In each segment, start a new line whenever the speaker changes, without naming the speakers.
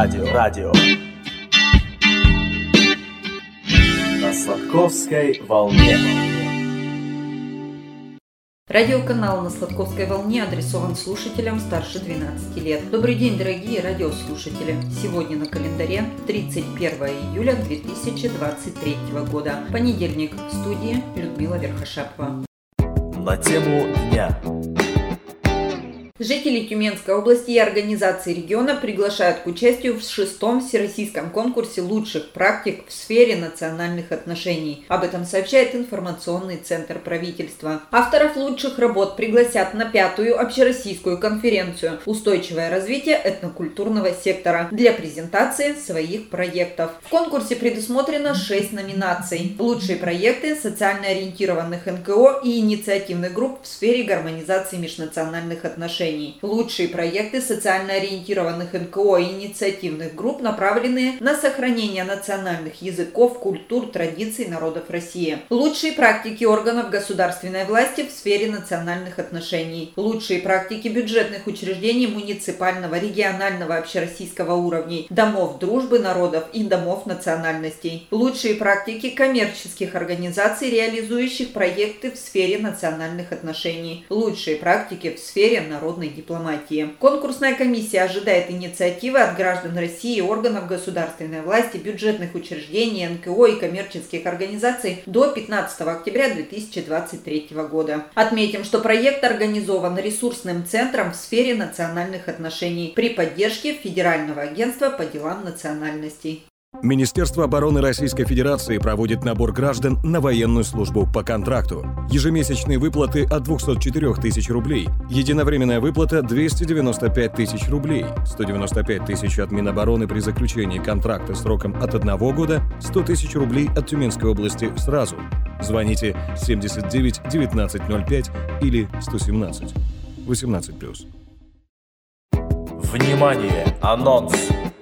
Радио. На Сладковской волне.
Радиоканал «На Сладковской волне» адресован слушателям старше 12 лет. Добрый день, дорогие радиослушатели! Сегодня на календаре 31 июля 2023 года. Понедельник. В студии Людмила Верхошапова.
На тему дня.
Жители Тюменской области и организации региона приглашают к участию в 6-м всероссийском конкурсе лучших практик в сфере национальных отношений. Об этом сообщает информационный центр правительства. Авторов лучших работ пригласят на 5-ю общероссийскую конференцию «Устойчивое развитие этнокультурного сектора» для презентации своих проектов. В конкурсе предусмотрено 6 номинаций. Лучшие проекты социально ориентированных НКО и инициативных групп в сфере гармонизации межнациональных отношений. Лучшие проекты социально ориентированных НКО и инициативных групп, направленные на сохранение национальных языков, культур, традиций народов России. Лучшие практики органов государственной власти в сфере национальных отношений. Лучшие практики бюджетных учреждений муниципального, регионального, общероссийского уровней, домов дружбы народов и домов национальностей. Лучшие практики коммерческих организаций, реализующих проекты в сфере национальных отношений. Лучшие практики в сфере народной дипломатии. Конкурсная комиссия ожидает инициативы от граждан России, органов государственной власти, бюджетных учреждений, НКО и коммерческих организаций до 15 октября 2023 года. Отметим, что проект организован ресурсным центром в сфере национальных отношений при поддержке Федерального агентства по делам национальностей.
Министерство обороны Российской Федерации проводит набор граждан на военную службу по контракту. Ежемесячные выплаты от 204 тысяч рублей, единовременная выплата 295 тысяч рублей, 195 тысяч от Минобороны при заключении контракта сроком от 1 года, 100 тысяч рублей от Тюменской области сразу. Звоните 79 1905 или 117 18+.
Внимание! Анонс!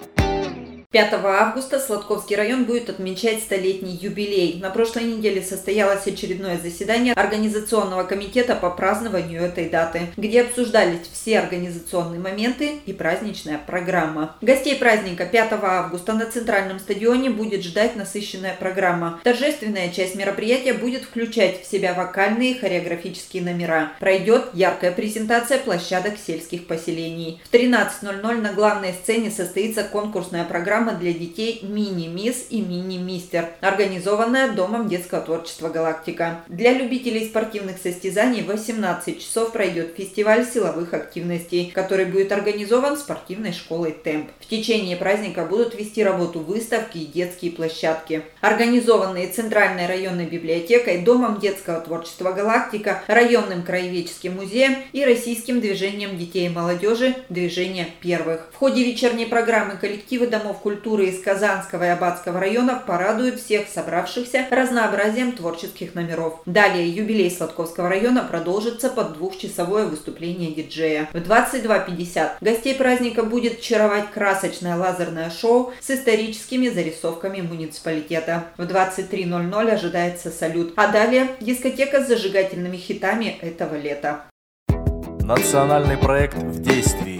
5 августа Сладковский район будет отмечать столетний юбилей. На прошлой неделе состоялось очередное заседание Организационного комитета по празднованию этой даты, где обсуждались все организационные моменты и праздничная программа. Гостей праздника 5 августа на Центральном стадионе будет ждать насыщенная программа. Торжественная часть мероприятия будет включать в себя вокальные и хореографические номера. Пройдет яркая презентация площадок сельских поселений. В 13:00 на главной сцене состоится конкурсная программа для детей «Мини-мисс» и «Мини-мистер», организованная Домом детского творчества «Галактика». Для любителей спортивных состязаний в 18 часов пройдет фестиваль силовых активностей, который будет организован спортивной школой «Темп». В течение праздника будут вести работу выставки и детские площадки. Организованные Центральной районной библиотекой, Домом детского творчества «Галактика», районным краеведческим музеем и Российским движением детей и молодежи «Движение первых». В ходе вечерней программы коллективы домов культуры из Казанского и Аббатского районов порадуют всех собравшихся разнообразием творческих номеров. Далее юбилей Сладковского района продолжится под 2-часовое выступление диджея. В 22:50 гостей праздника будет чаровать красочное лазерное шоу с историческими зарисовками муниципалитета. В 23:00 ожидается салют, а далее дискотека с зажигательными хитами этого лета.
Национальный проект в действии.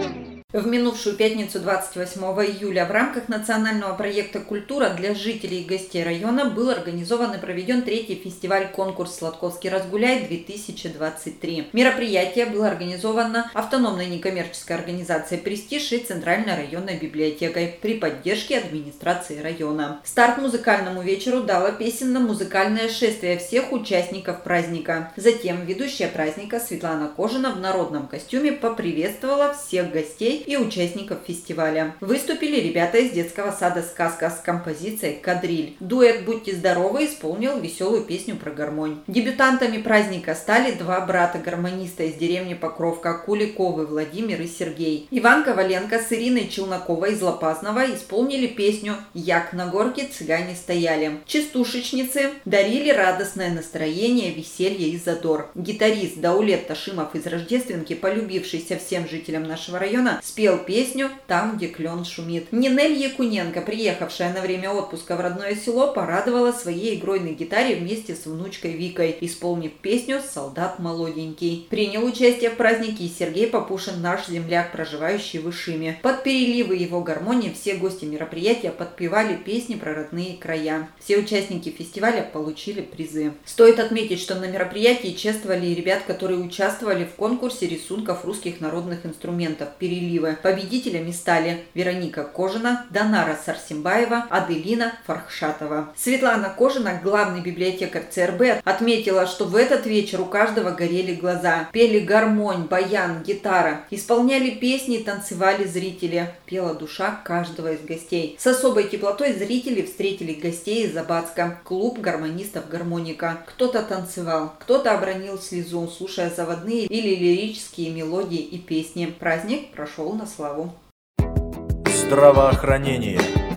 В минувшую пятницу 28 июля в рамках национального проекта «Культура» для жителей и гостей района был организован и проведен 3-й фестиваль-конкурс «Сладковский разгуляй-2023». Мероприятие было организовано автономной некоммерческой организацией «Престиж» и Центральной районной библиотекой при поддержке администрации района. Старт музыкальному вечеру дало песенно-музыкальное шествие всех участников праздника. Затем ведущая праздника Светлана Кожина в народном костюме поприветствовала всех гостей и участников фестиваля. Выступили ребята из детского сада «Сказка» с композицией «Кадриль». Дуэт «Будьте здоровы» исполнил веселую песню про гармонь. Дебютантами праздника стали 2 брата-гармониста из деревни Покровка – Куликовы Владимир и Сергей. Иван Коваленко с Ириной Челноковой из Лопазного исполнили песню «Як на горке цыгане стояли». Частушечницы дарили радостное настроение, веселье и задор. Гитарист Даулет Ташимов из Рождественки, полюбившийся всем жителям нашего района, спел песню «Там, где клен шумит». Нинель Якуненко, приехавшая на время отпуска в родное село, порадовала своей игрой на гитаре вместе с внучкой Викой, исполнив песню «Солдат молоденький». Принял участие в празднике и Сергей Папушин, наш земляк, проживающий в Ишиме. Под переливы его гармонии все гости мероприятия подпевали песни про родные края. Все участники фестиваля получили призы. Стоит отметить, что на мероприятии чествовали и ребят, которые участвовали в конкурсе рисунков русских народных инструментов «Переливы». Победителями стали Вероника Кожина, Данара Сарсимбаева, Аделина Фархшатова. Светлана Кожина, главный библиотекарь ЦРБ, отметила, что в этот вечер у каждого горели глаза. Пели гармонь, баян, гитара. Исполняли песни и танцевали зрители. Пела душа каждого из гостей. С особой теплотой зрители встретили гостей из Абацка, клуб гармонистов «Гармоника». Кто-то танцевал, кто-то обронил слезу, слушая заводные или лирические мелодии и песни. Праздник прошел на славу.
Здравоохранение.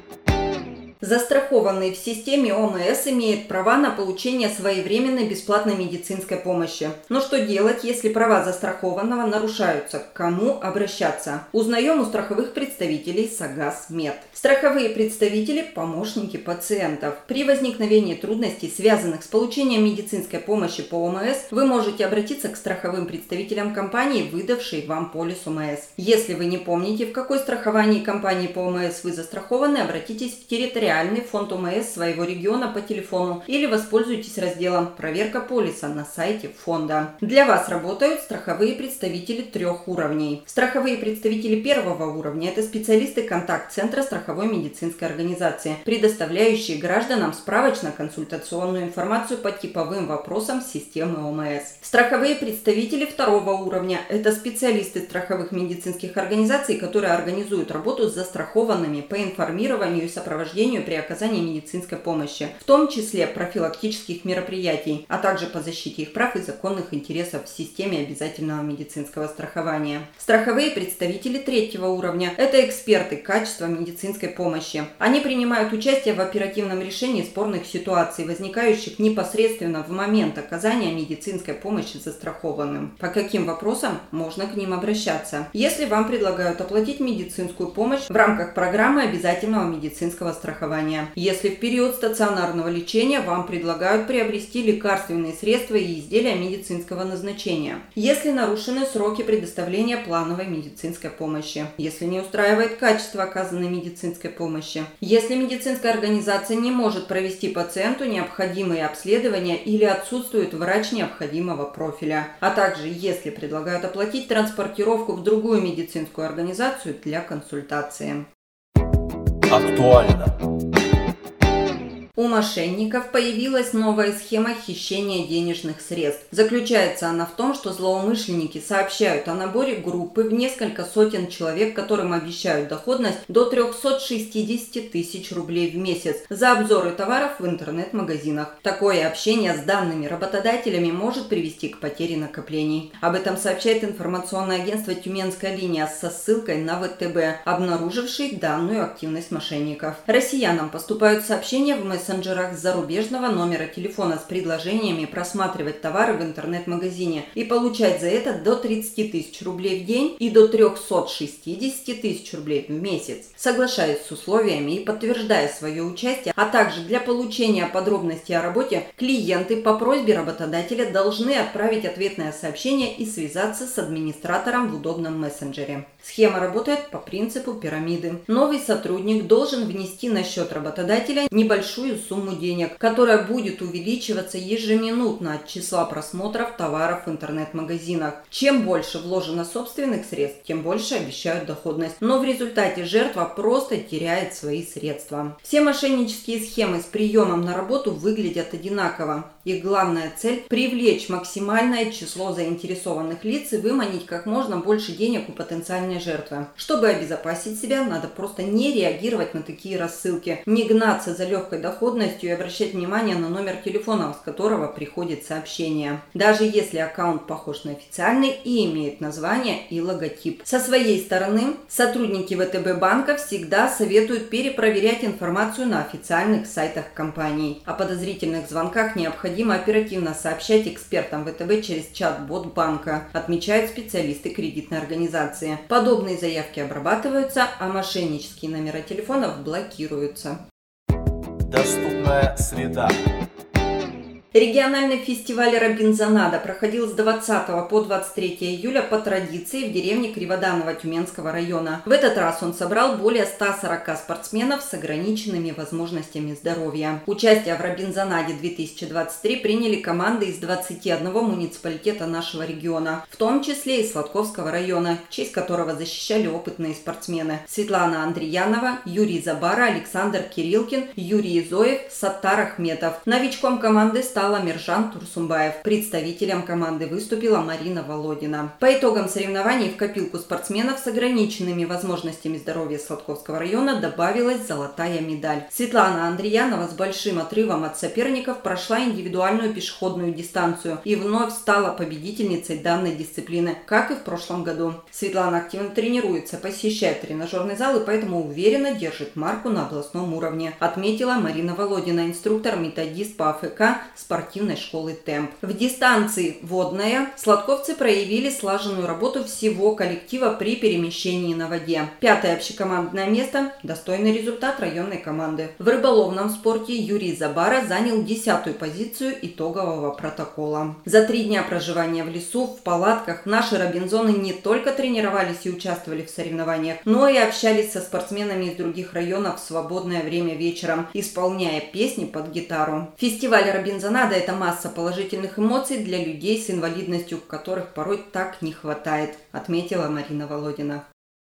Застрахованный в системе ОМС имеет права на получение своевременной бесплатной медицинской помощи. Но что делать, если права застрахованного нарушаются? К кому обращаться? Узнаем у страховых представителей Сагаз Мед. Страховые представители – помощники пациентов. При возникновении трудностей, связанных с получением медицинской помощи по ОМС, вы можете обратиться к страховым представителям компании, выдавшей вам полис ОМС. Если вы не помните, в какой страховании компании по ОМС вы застрахованы, обратитесь в территориальный фонд ОМС своего региона по телефону или воспользуйтесь разделом «Проверка полиса» на сайте фонда. Для вас работают страховые представители 3 уровней. Страховые представители 1-го уровня – это специалисты контакт-центра страховой медицинской организации, предоставляющие гражданам справочно-консультационную информацию по типовым вопросам системы ОМС. Страховые представители 2-го уровня – это специалисты страховых медицинских организаций, которые организуют работу с застрахованными по информированию и сопровождению при оказании медицинской помощи, в том числе профилактических мероприятий, а также по защите их прав и законных интересов в системе обязательного медицинского страхования. Страховые представители 3-го уровня – это эксперты качества медицинской помощи. Они принимают участие в оперативном решении спорных ситуаций, возникающих непосредственно в момент оказания медицинской помощи застрахованным. По каким вопросам можно к ним обращаться? Если вам предлагают оплатить медицинскую помощь в рамках программы обязательного медицинского страхования. Если в период стационарного лечения вам предлагают приобрести лекарственные средства и изделия медицинского назначения. Если нарушены сроки предоставления плановой медицинской помощи. Если не устраивает качество оказанной медицинской помощи. Если медицинская организация не может провести пациенту необходимые обследования или отсутствует врач необходимого профиля. А также если предлагают оплатить транспортировку в другую медицинскую организацию для консультации.
Актуально.
У мошенников появилась новая схема хищения денежных средств. Заключается она в том, что злоумышленники сообщают о наборе группы в несколько сотен человек, которым обещают доходность до 360 тысяч рублей в месяц за обзоры товаров в интернет-магазинах. Такое общение с данными работодателями может привести к потере накоплений. Об этом сообщает информационное агентство «Тюменская линия» со ссылкой на ВТБ, обнаруживший данную активность мошенников. Россиянам поступают сообщения в мессенджерах с зарубежного номера телефона с предложениями просматривать товары в интернет-магазине и получать за это до 30 тысяч рублей в день и до 360 тысяч рублей в месяц. Соглашаясь с условиями и подтверждая свое участие, а также для получения подробностей о работе, клиенты по просьбе работодателя должны отправить ответное сообщение и связаться с администратором в удобном мессенджере. Схема работает по принципу пирамиды. Новый сотрудник должен внести на счет работодателя небольшую сумму денег, которая будет увеличиваться ежеминутно от числа просмотров товаров в интернет-магазинах. Чем больше вложено собственных средств, тем больше обещают доходность. Но в результате жертва просто теряет свои средства. Все мошеннические схемы с приемом на работу выглядят одинаково. Их главная цель – привлечь максимальное число заинтересованных лиц и выманить как можно больше денег у потенциальной жертвы. Чтобы обезопасить себя, надо просто не реагировать на такие рассылки, не гнаться за легкой доходностью и обращать внимание на номер телефона, с которого приходит сообщение. Даже если аккаунт похож на официальный и имеет название и логотип. Со своей стороны, сотрудники ВТБ банка всегда советуют перепроверять информацию на официальных сайтах компаний. О подозрительных звонках необходимо оперативно сообщать экспертам ВТБ через чат-бот банка, отмечают специалисты кредитной организации. Подобные Подобные заявки обрабатываются, а мошеннические номера телефонов блокируются.
Доступная среда.
Региональный фестиваль Робинзонада проходил с 20 по 23 июля по традиции в деревне Криводаново Тюменского района. В этот раз он собрал более 140 спортсменов с ограниченными возможностями здоровья. Участие в Робинзонаде 2023 приняли команды из 21 муниципалитета нашего региона, в том числе и Сладковского района, честь которого защищали опытные спортсмены: Светлана Андреянова, Юрий Забара, Александр Кирилкин, Юрий Зоев, Саттар Ахметов. Новичком команды стал Миржан Турсумбаев. Представителем команды выступила Марина Володина. По итогам соревнований в копилку спортсменов с ограниченными возможностями здоровья Сладковского района добавилась золотая медаль. Светлана Андреянова с большим отрывом от соперников прошла индивидуальную пешеходную дистанцию и вновь стала победительницей данной дисциплины, как и в прошлом году. Светлана активно тренируется, посещает тренажерный зал и поэтому уверенно держит марку на областном уровне, отметила Марина Володина, инструктор-методист по АФК спортивной школы «Темп». В дистанции водная сладковцы проявили слаженную работу всего коллектива при перемещении на воде. 5-е общекомандное место – достойный результат районной команды. В рыболовном спорте Юрий Забара занял 10-ю позицию итогового протокола. За 3 дня проживания в лесу, в палатках наши робинзоны не только тренировались и участвовали в соревнованиях, но и общались со спортсменами из других районов в свободное время вечером, исполняя песни под гитару. Фестиваль Робинзонада – это масса положительных эмоций для людей с инвалидностью, которых порой так не хватает, отметила Марина Володина.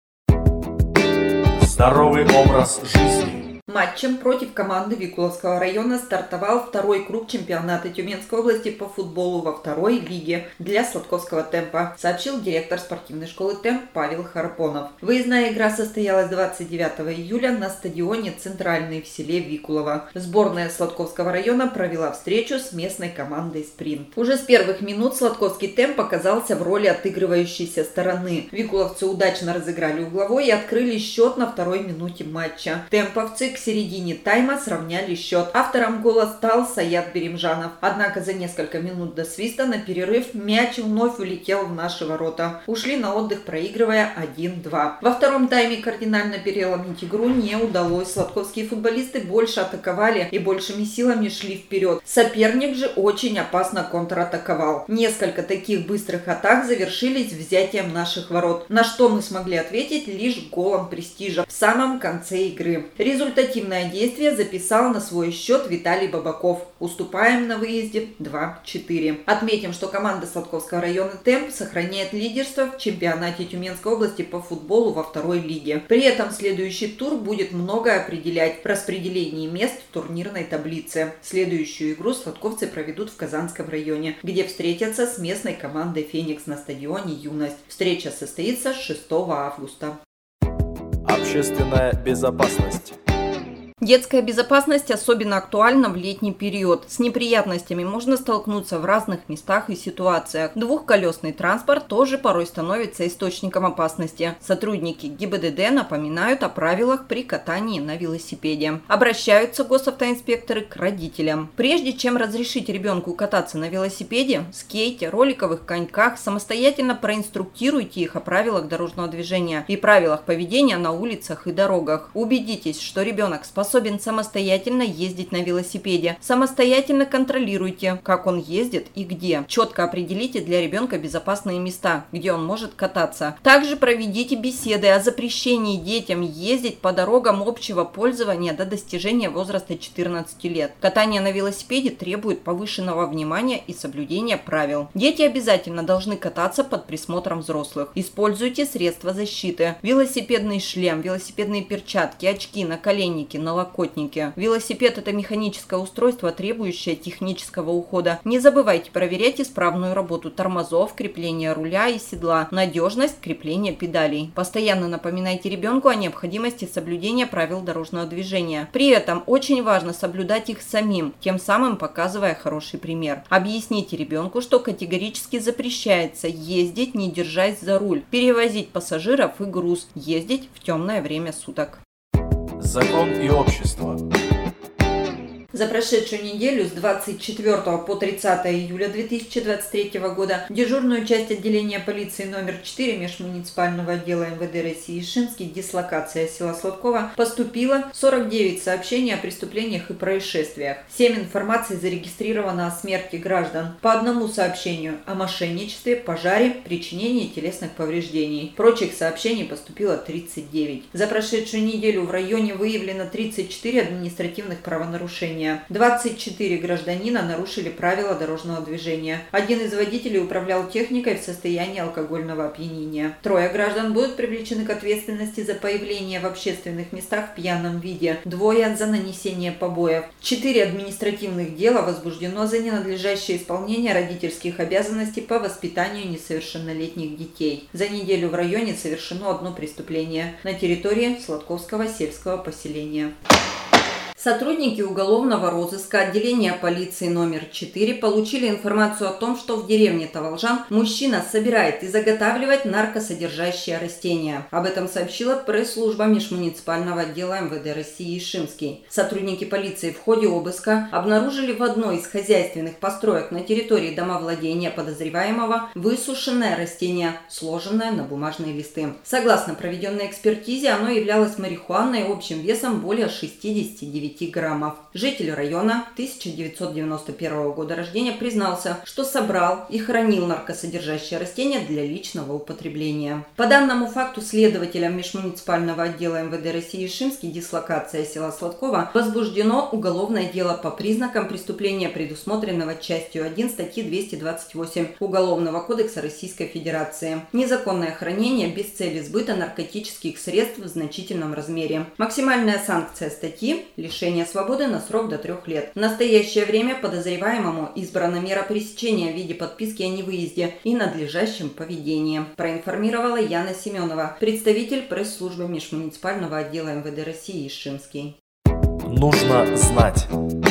Здоровый образ жизни.
Матчем против команды Викуловского района стартовал 2-й круг чемпионата Тюменской области по футболу во 2-й лиге для Сладковского темпа, сообщил директор спортивной школы «Темп» Павел Харпонов. Выездная игра состоялась 29 июля на стадионе «Центральный» в селе Викулово. Сборная Сладковского района провела встречу с местной командой «Спринт». Уже с первых минут Сладковский темп оказался в роли отыгрывающейся стороны. Викуловцы удачно разыграли угловой и открыли счет на 2-й минуте матча. Темповцы к середине тайма сравняли счет. Автором гола стал Саят Беримжанов. Однако за несколько минут до свиста на перерыв мяч вновь улетел в наши ворота. Ушли на отдых, проигрывая 1-2. Во 2-м тайме кардинально переломить игру не удалось. Сладковские футболисты больше атаковали и большими силами шли вперед. Соперник же очень опасно контратаковал. Несколько таких быстрых атак завершились взятием наших ворот, на что мы смогли ответить лишь голом престижа в самом конце игры. Результативное действие записал на свой счет Виталий Бабаков. Уступаем на выезде 2-4. Отметим, что команда Сладковского района «Темп» сохраняет лидерство в чемпионате Тюменской области по футболу во 2-й лиге. При этом следующий тур будет многое определять в распределении мест в турнирной таблице. Следующую игру сладковцы проведут в Казанском районе, где встретятся с местной командой «Феникс» на стадионе «Юность». Встреча состоится 6 августа.
Общественная безопасность.
Детская безопасность особенно актуальна в летний период. С неприятностями можно столкнуться в разных местах и ситуациях. Двухколесный транспорт тоже порой становится источником опасности. Сотрудники ГИБДД напоминают о правилах при катании на велосипеде. Обращаются госавтоинспекторы к родителям. Прежде чем разрешить ребенку кататься на велосипеде, скейте, роликовых коньках, самостоятельно проинструктируйте их о правилах дорожного движения и правилах поведения на улицах и дорогах. Убедитесь, что ребенок способен самостоятельно ездить на велосипеде. Самостоятельно контролируйте, как он ездит и где. Четко определите для ребенка безопасные места, где он может кататься. Также проведите беседы о запрещении детям ездить по дорогам общего пользования до достижения возраста 14 лет. Катание на велосипеде требует повышенного внимания и соблюдения правил. Дети обязательно должны кататься под присмотром взрослых. Используйте средства защиты. Велосипедный шлем, велосипедные перчатки, очки, наколенники, налокотники. Велосипед – это механическое устройство, требующее технического ухода. Не забывайте проверять исправную работу тормозов, крепления руля и седла, надежность крепления педалей. Постоянно напоминайте ребенку о необходимости соблюдения правил дорожного движения. При этом очень важно соблюдать их самим, тем самым показывая хороший пример. Объясните ребенку, что категорически запрещается ездить, не держась за руль, перевозить пассажиров и груз, ездить в темное время суток.
Закон и общество.
За прошедшую неделю с 24 по 30 июля 2023 года в дежурную часть отделения полиции номер 4 межмуниципального отдела МВД России Ишимский, дислокация села Сладкова, поступило 49 сообщений о преступлениях и происшествиях. 7 информаций зарегистрировано о смерти граждан. По одному сообщению о мошенничестве, пожаре, причинении телесных повреждений. Прочих сообщений поступило 39. За прошедшую неделю в районе выявлено 34 административных правонарушения. 24 гражданина нарушили правила дорожного движения. Один из водителей управлял техникой в состоянии алкогольного опьянения. 3 граждан будут привлечены к ответственности за появление в общественных местах в пьяном виде. 2 за нанесение побоев. 4 административных дела возбуждено за ненадлежащее исполнение родительских обязанностей по воспитанию несовершеннолетних детей. За неделю в районе совершено 1 преступление на территории Сладковского сельского поселения. Сотрудники уголовного розыска отделения полиции номер 4 получили информацию о том, что в деревне Таволжан мужчина собирает и заготавливает наркосодержащие растения. Об этом сообщила пресс-служба межмуниципального отдела МВД России Ишимский. Сотрудники полиции в ходе обыска обнаружили в одной из хозяйственных построек на территории домовладения подозреваемого высушенное растение, сложенное на бумажные листы. Согласно проведенной экспертизе, оно являлось марихуаной общим весом более 69 граммов. Житель района 1991 года рождения признался, что собрал и хранил наркосодержащее растение для личного употребления. По данному факту следователям межмуниципального отдела МВД России Ишимский, дислокация села Сладкова, возбуждено уголовное дело по признакам преступления, предусмотренного частью 1 статьи 228 Уголовного кодекса Российской Федерации. Незаконное хранение без цели сбыта наркотических средств в значительном размере. Максимальная санкция статьи – лишение свободы на срок до 3 лет. В настоящее время подозреваемому избрана мера пресечения в виде подписки о невыезде и надлежащем поведении, проинформировала Яна Семенова, представитель пресс-службы межмуниципального отдела МВД России Ишимский.
Нужно знать.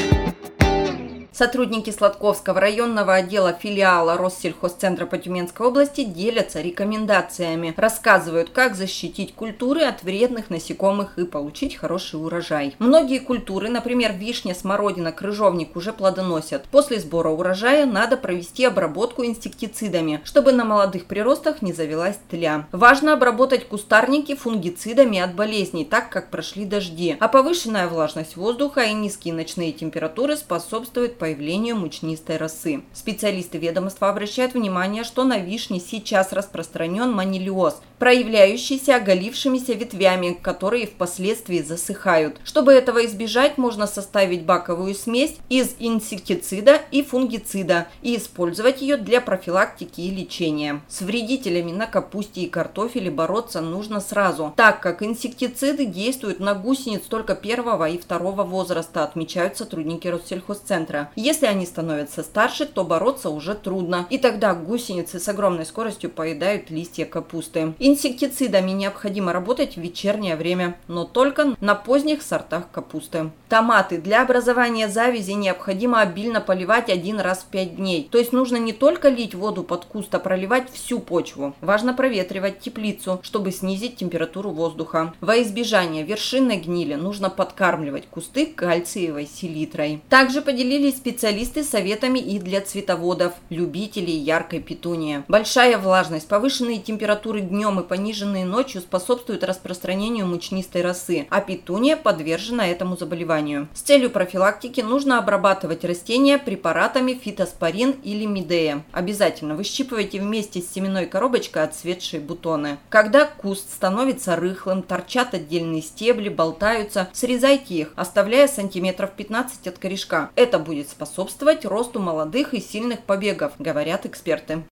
Сотрудники Сладковского районного отдела филиала Россельхозцентра по Тюменской области делятся рекомендациями, рассказывают, как защитить культуры от вредных насекомых и получить хороший урожай. Многие культуры, например, вишня, смородина, крыжовник, уже плодоносят. После сбора урожая надо провести обработку инсектицидами, чтобы на молодых приростах не завелась тля. Важно обработать кустарники фунгицидами от болезней, так как прошли дожди, а повышенная влажность воздуха и низкие ночные температуры способствуют появлению мучнистой росы. Специалисты ведомства обращают внимание, что на вишне сейчас распространен манилиоз, проявляющийся оголившимися ветвями, которые впоследствии засыхают. Чтобы этого избежать, можно составить баковую смесь из инсектицида и фунгицида и использовать ее для профилактики и лечения. С вредителями на капусте и картофеле бороться нужно сразу, так как инсектициды действуют на гусениц только 1 и 2 возраста, отмечают сотрудники Россельхозцентра. Если они становятся старше, то бороться уже трудно, и тогда гусеницы с огромной скоростью поедают листья капусты. Инсектицидами необходимо работать в вечернее время, но только на поздних сортах капусты. Томаты. Для образования завязи необходимо обильно поливать 1 раз в 5 дней. То есть нужно не только лить воду под куст, а проливать всю почву. Важно проветривать теплицу, чтобы снизить температуру воздуха. Во избежание вершинной гнили нужно подкармливать кусты кальциевой селитрой. Также поделились специалисты советами и для цветоводов, любителей яркой петунии. Большая влажность, повышенные температуры днем и пониженные ночью способствуют распространению мучнистой росы, а петуния подвержена этому заболеванию. С целью профилактики нужно обрабатывать растения препаратами фитоспорин или мидея. Обязательно выщипывайте вместе с семенной коробочкой отцветшие бутоны. Когда куст становится рыхлым, торчат отдельные стебли, болтаются, срезайте их, оставляя сантиметров 15 от корешка. Это будет способствовать росту молодых и сильных побегов, говорят эксперты.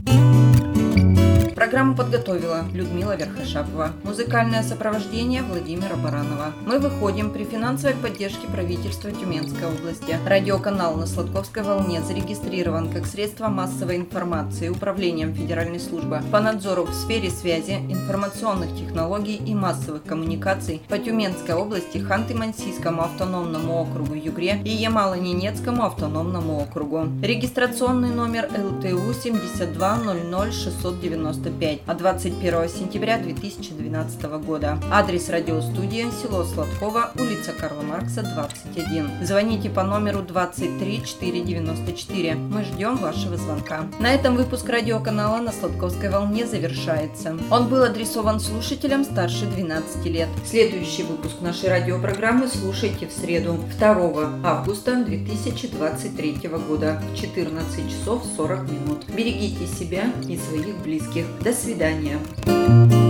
Программу подготовила Людмила Верхошапова. Музыкальное сопровождение Владимира Баранова. Мы выходим при финансовой поддержке правительства Тюменской области. Радиоканал на Сладковской волне зарегистрирован как средство массовой информации Управлением Федеральной службы по надзору в сфере связи, информационных технологий и массовых коммуникаций по Тюменской области, Ханты-Мансийскому автономному округу Югре и Ямало-Ненецкому автономному округу. Регистрационный номер ЛТУ 7200695. 95 от 21 сентября 2012 года. Адрес радиостудии: село Сладково, улица Карла Маркса, 21. Звоните по номеру 23 494. Мы ждем вашего звонка. На этом выпуск радиоканала «На Сладковской волне» завершается. Он был адресован слушателям старше 12 лет. Следующий выпуск нашей радиопрограммы слушайте в среду, 2 августа 2023 года в 14 часов 40 минут. Берегите себя и своих близких. До свидания.